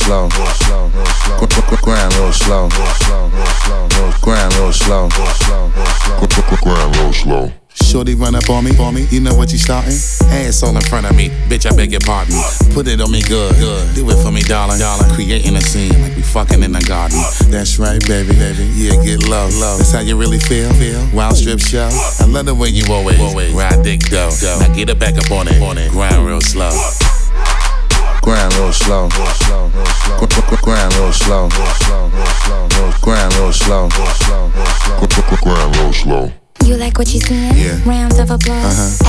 slow. Grind real slow. Grind real slow. Grind real slow. Shorty run up on me, you know what you starting? Ass all in front of me, bitch, I beg your pardon. Put it on me good, do it for me, darling. Creating a scene like we fucking in the garden. That's right, baby, yeah, get low. That's how you really feel. Wild strip show. I love the way you always ride dick dough. Now get it back up on it, grind real slow. Grind real slow. Grind real slow. Grind real slow. Grind real slow. You like what you seeing? Yeah. Rounds of applause.